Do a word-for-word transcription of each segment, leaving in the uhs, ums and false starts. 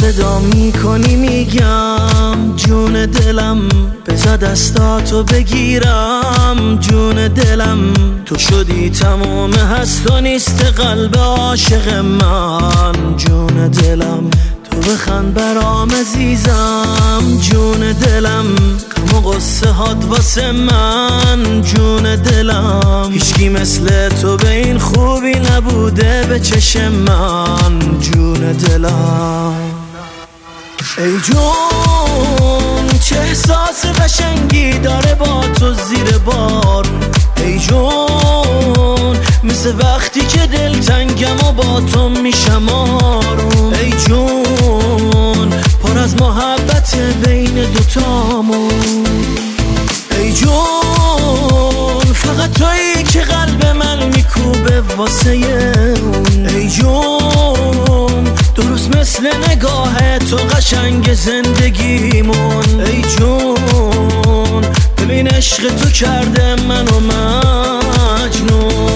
صدا میکنی میگم جون دلم، بذار دستاتو بگیرم جون دلم. تو شدی تمام هست و نیست قلب عاشق من جون دلم. تو بخند برام عزیزم جون دلم، غم و قصه هات واسه من جون دلم. هیچکی مثل تو به این خوبی نبوده به چشم من جون دلم. ای جون چه احساس قشنگی داره با تو زیر بار. ای جون مثل وقتی که دلتنگم و با تو میشم آروم. ای جون پر از محبت بین دوتامون. ای جون فقط تویی که قلب من میکوبه واسه اون. ای جون درست مثل نگاه تو قشنگ زندگیمون. ای جون ببین عشق تو کرده منو مجنون.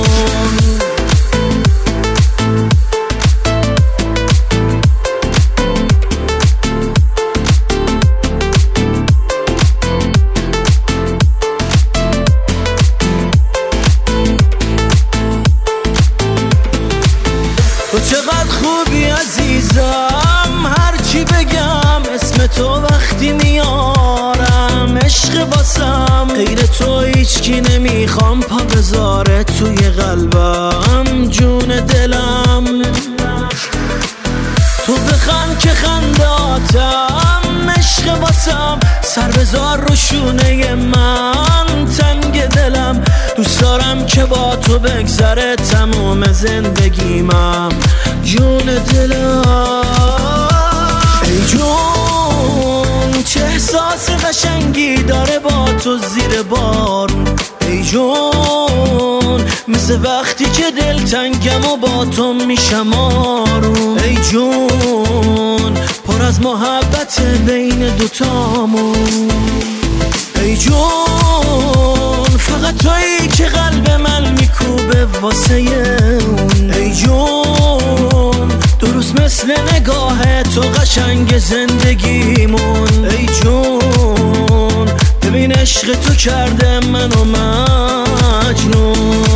تو چقدر خوبی عزیزم، هرچی بگم اسم تو وقتی میارم. عشق باسم غیر تو هیچکی نمیخوام پا بذاره توی قلبم جون دلم. تو بخند که خنداتم، عشق باسم سر بذار رو شونه من تنگ دلم. دوست دارم که با تو بگذره تمام زندگیمم جون دلم. ای جون چه احساس قشنگی داره با تو زیر بار. ای جون مثل وقتی که دلتنگم و با تو میشم آروم. ای جون پر از محبت بین دوتامون. ای جون فقط تویی که قلب من میکوبه واسه اون. ای جون درست مثل نگاه تو قشنگ زندگیمون. ای جون ببین عشق تو کرده منو مجنون.